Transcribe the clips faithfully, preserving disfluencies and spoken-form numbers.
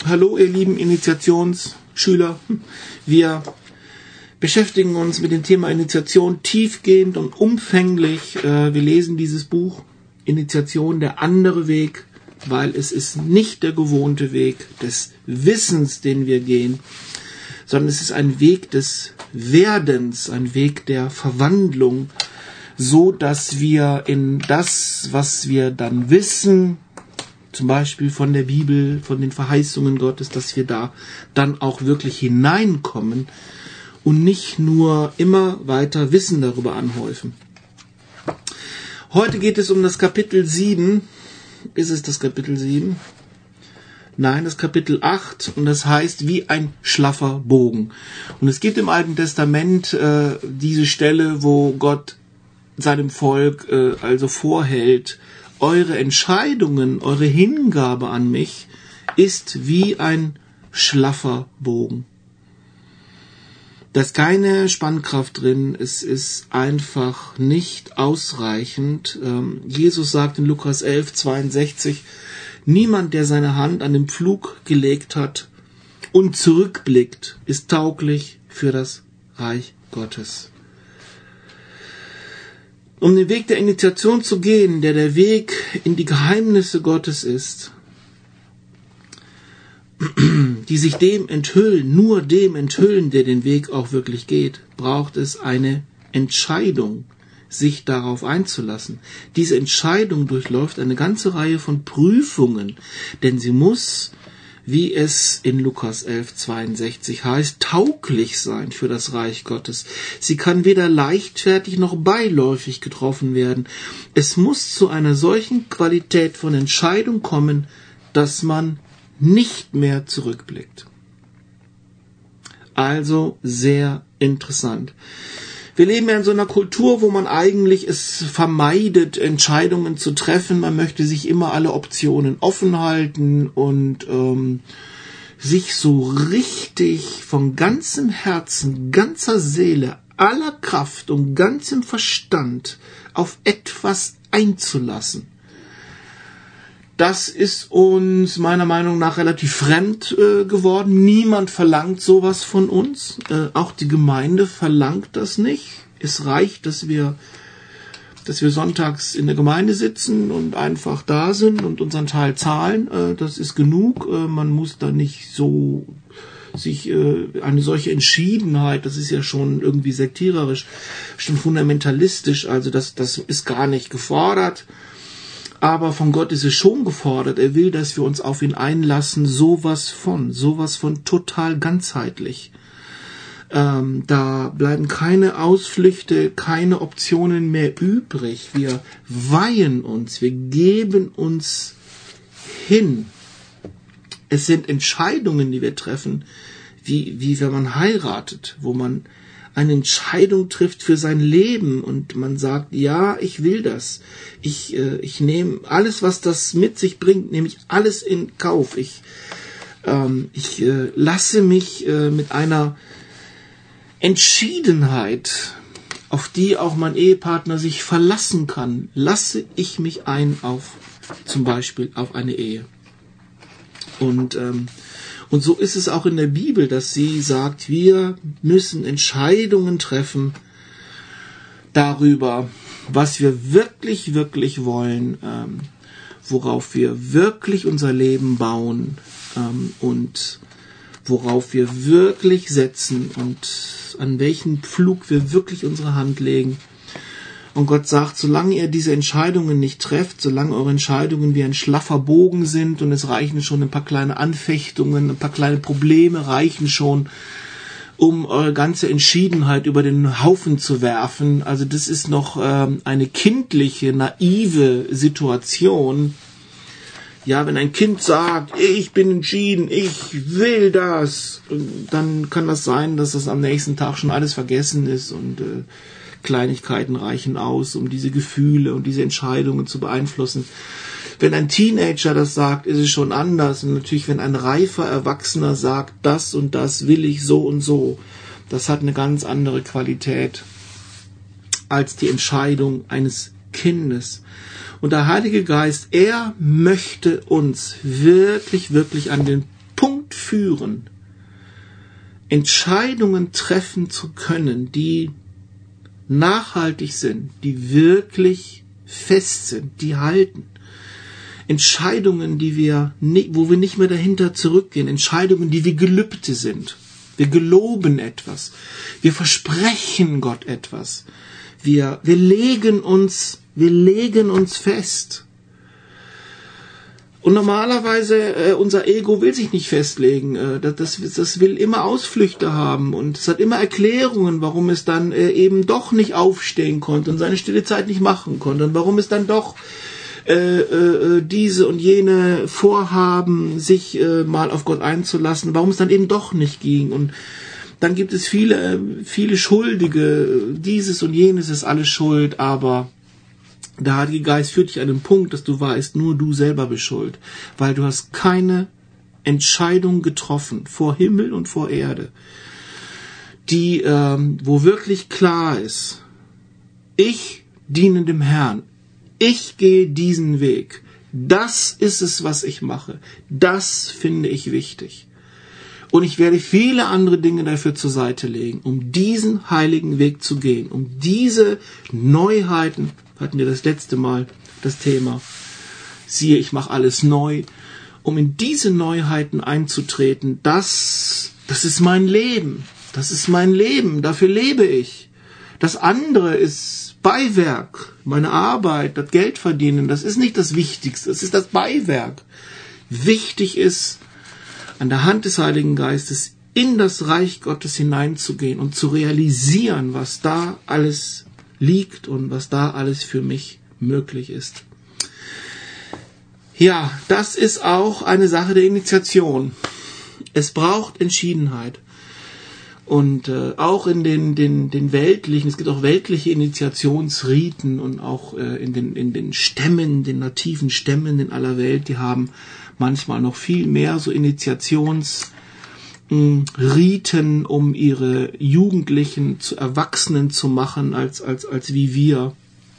hallo ihr lieben Initiationsschüler. Wir beschäftigen uns mit dem Thema Initiation tiefgehend und umfänglich. Wir lesen dieses Buch Initiation, der andere Weg, weil es ist nicht der gewohnte Weg des Wissens, den wir gehen, sondern es ist ein Weg des Werdens, ein Weg der Verwandlung, so dass wir in das, was wir dann wissen, zum Beispiel von der Bibel, von den Verheißungen Gottes, dass wir da dann auch wirklich hineinkommen und nicht nur immer weiter Wissen darüber anhäufen. Heute geht es um das Kapitel sieben. Ist es das Kapitel sieben? Nein, das Kapitel acht, und das heißt wie ein schlaffer Bogen. Und es gibt im Alten Testament äh, diese Stelle, wo Gott seinem Volk äh, also vorhält, eure Entscheidungen, eure Hingabe an mich ist wie ein schlaffer Bogen. Da ist keine Spannkraft drin, es ist einfach nicht ausreichend. Ähm, Jesus sagt in Lukas elf, zweiundsechzig, niemand, der seine Hand an den Pflug gelegt hat und zurückblickt, ist tauglich für das Reich Gottes. Um den Weg der Initiation zu gehen, der der Weg in die Geheimnisse Gottes ist, die sich dem enthüllen, nur dem enthüllen, der den Weg auch wirklich geht, braucht es eine Entscheidung, sich darauf einzulassen. Diese Entscheidung durchläuft eine ganze Reihe von Prüfungen, denn sie muss, wie es in Lukas elf, zweiundsechzig heißt, tauglich sein für das Reich Gottes. Sie kann weder leichtfertig noch beiläufig getroffen werden. Es muss zu einer solchen Qualität von Entscheidung kommen, dass man nicht mehr zurückblickt. Also sehr interessant. Wir leben ja in so einer Kultur, wo man eigentlich es vermeidet, Entscheidungen zu treffen. Man möchte sich immer alle Optionen offen halten und ähm, sich so richtig von ganzem Herzen, ganzer Seele, aller Kraft und ganzem Verstand auf etwas einzulassen. Das ist uns meiner Meinung nach relativ fremd äh, geworden. Niemand verlangt sowas von uns. Äh, auch die Gemeinde verlangt das nicht. Es reicht, dass wir, dass wir sonntags in der Gemeinde sitzen und einfach da sind und unseren Teil zahlen. Äh, das ist genug. Äh, man muss da nicht so sich äh, eine solche Entschiedenheit, das ist ja schon irgendwie sektiererisch, schon fundamentalistisch. Also das, das ist gar nicht gefordert. Aber von Gott ist es schon gefordert. Er will, dass wir uns auf ihn einlassen, sowas von, sowas von total ganzheitlich. Ähm, da bleiben keine Ausflüchte, keine Optionen mehr übrig. Wir weihen uns, wir geben uns hin. Es sind Entscheidungen, die wir treffen, wie, wie wenn man heiratet, wo man eine Entscheidung trifft für sein Leben und man sagt, ja, ich will das. Ich, äh, ich nehme alles, was das mit sich bringt, nehme ich alles in Kauf. Ich, ähm, ich äh, lasse mich äh, mit einer Entschiedenheit, auf die auch mein Ehepartner sich verlassen kann, lasse ich mich ein auf zum Beispiel auf eine Ehe. Und ähm, Und so ist es auch in der Bibel, dass sie sagt, wir müssen Entscheidungen treffen darüber, was wir wirklich, wirklich wollen, ähm, worauf wir wirklich unser Leben bauen ähm, und worauf wir wirklich setzen und an welchen Pflug wir wirklich unsere Hand legen. Und Gott sagt, solange ihr diese Entscheidungen nicht trefft, solange eure Entscheidungen wie ein schlaffer Bogen sind und es reichen schon ein paar kleine Anfechtungen, ein paar kleine Probleme reichen schon, um eure ganze Entschiedenheit über den Haufen zu werfen. Also das ist noch ähm, eine kindliche, naive Situation. Ja, wenn ein Kind sagt, ich bin entschieden, ich will das, dann kann das sein, dass das am nächsten Tag schon alles vergessen ist und äh, Kleinigkeiten reichen aus, um diese Gefühle und diese Entscheidungen zu beeinflussen. Wenn ein Teenager das sagt, ist es schon anders. Und natürlich, wenn ein reifer Erwachsener sagt, das und das will ich so und so, das hat eine ganz andere Qualität als die Entscheidung eines Kindes. Und der Heilige Geist, er möchte uns wirklich, wirklich an den Punkt führen, Entscheidungen treffen zu können, die nachhaltig sind, die wirklich fest sind, die halten. Entscheidungen, die wir, wo wir nicht mehr dahinter zurückgehen, Entscheidungen, die wie Gelübde sind. Wir geloben etwas, wir versprechen Gott etwas, wir, wir legen uns, wir legen uns fest. Und normalerweise, äh, unser Ego will sich nicht festlegen. Äh, das, das will immer Ausflüchte haben und es hat immer Erklärungen, warum es dann äh, eben doch nicht aufstehen konnte und seine stille Zeit nicht machen konnte und warum es dann doch äh, äh, diese und jene Vorhaben, sich äh, mal auf Gott einzulassen, warum es dann eben doch nicht ging. Und dann gibt es viele, viele Schuldige, dieses und jenes ist alles schuld, aber der Heilige Geist führt dich an den Punkt, dass du weißt, nur du selber bist schuld, weil du hast keine Entscheidung getroffen vor Himmel und vor Erde, die, ähm, wo wirklich klar ist, ich diene dem Herrn, ich gehe diesen Weg, das ist es, was ich mache, das finde ich wichtig. Und ich werde viele andere Dinge dafür zur Seite legen, um diesen heiligen Weg zu gehen, um diese Neuheiten, hatten wir das letzte Mal das Thema, siehe, ich mache alles neu, um in diese Neuheiten einzutreten, das, das ist mein Leben, das ist mein Leben, dafür lebe ich. Das andere ist Beiwerk, meine Arbeit, das Geld verdienen, das ist nicht das Wichtigste, das ist das Beiwerk. Wichtig ist, an der Hand des Heiligen Geistes in das Reich Gottes hineinzugehen und zu realisieren, was da alles liegt und was da alles für mich möglich ist. Ja, das ist auch eine Sache der Initiation. Es braucht Entschiedenheit. Und äh, auch in den, den, den weltlichen, es gibt auch weltliche Initiationsriten und auch äh, in, den, in den Stämmen, den nativen Stämmen in aller Welt, die haben manchmal noch viel mehr so Initiationsriten, um ihre Jugendlichen zu Erwachsenen zu machen, als, als, als wie wir.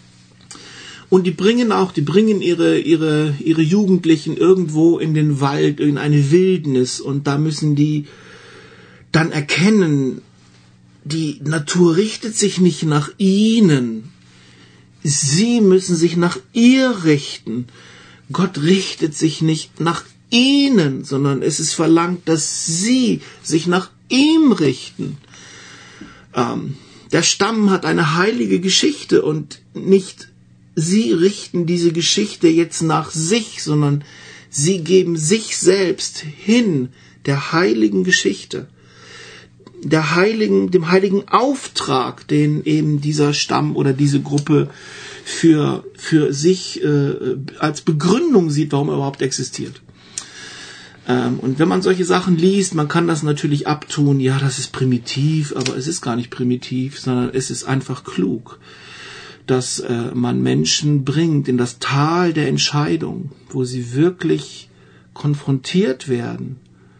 Und die bringen auch, die bringen ihre, ihre, ihre Jugendlichen irgendwo in den Wald, in eine Wildnis, und da müssen die dann erkennen, die Natur richtet sich nicht nach ihnen. Sie müssen sich nach ihr richten. Gott richtet sich nicht nach ihnen, sondern es ist verlangt, dass sie sich nach ihm richten. Ähm, der Stamm hat eine heilige Geschichte und nicht sie richten diese Geschichte jetzt nach sich, sondern sie geben sich selbst hin der heiligen Geschichte, der heiligen, dem heiligen Auftrag, den eben dieser Stamm oder diese Gruppe für, für sich äh, als Begründung sieht, warum er überhaupt existiert. Ähm, und wenn man solche Sachen liest, man kann das natürlich abtun, ja, das ist primitiv, aber es ist gar nicht primitiv, sondern es ist einfach klug, dass äh, man Menschen bringt in das Tal der Entscheidung, wo sie wirklich konfrontiert werden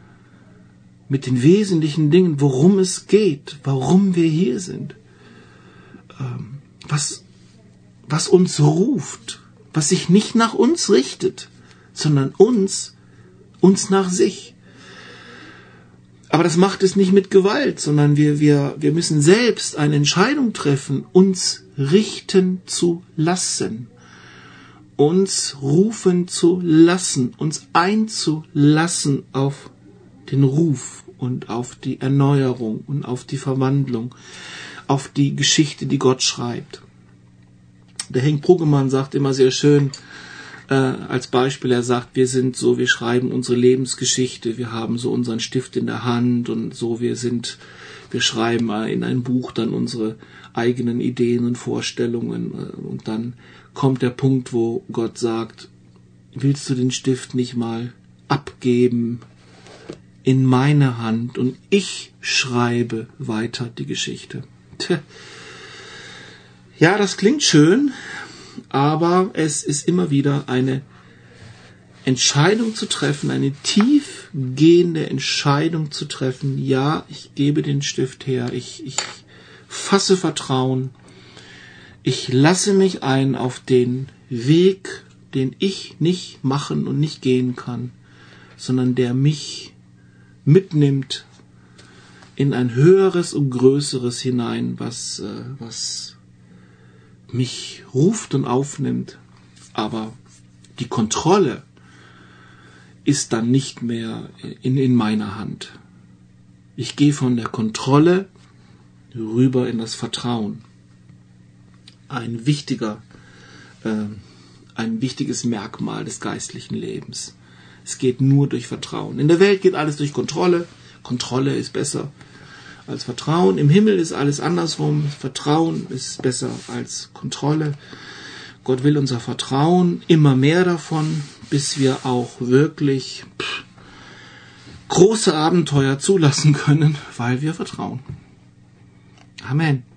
mit den wesentlichen Dingen, worum es geht, warum wir hier sind, ähm, was, was uns ruft, was sich nicht nach uns richtet, sondern uns, uns nach sich. Aber das macht es nicht mit Gewalt, sondern wir, wir, wir müssen selbst eine Entscheidung treffen, uns richten zu lassen, uns rufen zu lassen, uns einzulassen auf den Ruf und auf die Erneuerung und auf die Verwandlung, auf die Geschichte, die Gott schreibt. Der Henk Bruggemann sagt immer sehr schön, äh, als Beispiel, er sagt, wir sind so, wir schreiben unsere Lebensgeschichte, wir haben so unseren Stift in der Hand und so, wir sind, wir schreiben in ein Buch dann unsere eigenen Ideen und Vorstellungen, und dann kommt der Punkt, wo Gott sagt, willst du den Stift nicht mal abgeben in meine Hand und ich schreibe weiter die Geschichte. Tja. Ja, das klingt schön, aber es ist immer wieder eine Entscheidung zu treffen, eine tiefgehende Entscheidung zu treffen. Ja, ich gebe den Stift her, ich, ich fasse Vertrauen, ich lasse mich ein auf den Weg, den ich nicht machen und nicht gehen kann, sondern der mich mitnimmt in ein höheres und größeres hinein, was, äh, was mich ruft und aufnimmt. Aber die Kontrolle ist dann nicht mehr in, in meiner Hand. Ich gehe von der Kontrolle rüber in das Vertrauen. Ein wichtiger, äh, ein wichtiges Merkmal des geistlichen Lebens. Es geht nur durch Vertrauen. In der Welt geht alles durch Kontrolle. Kontrolle ist besser als Vertrauen. Im Himmel ist alles andersrum. Vertrauen ist besser als Kontrolle. Gott will unser Vertrauen, immer mehr davon, bis wir auch wirklich pff, große Abenteuer zulassen können, weil wir vertrauen. Amen.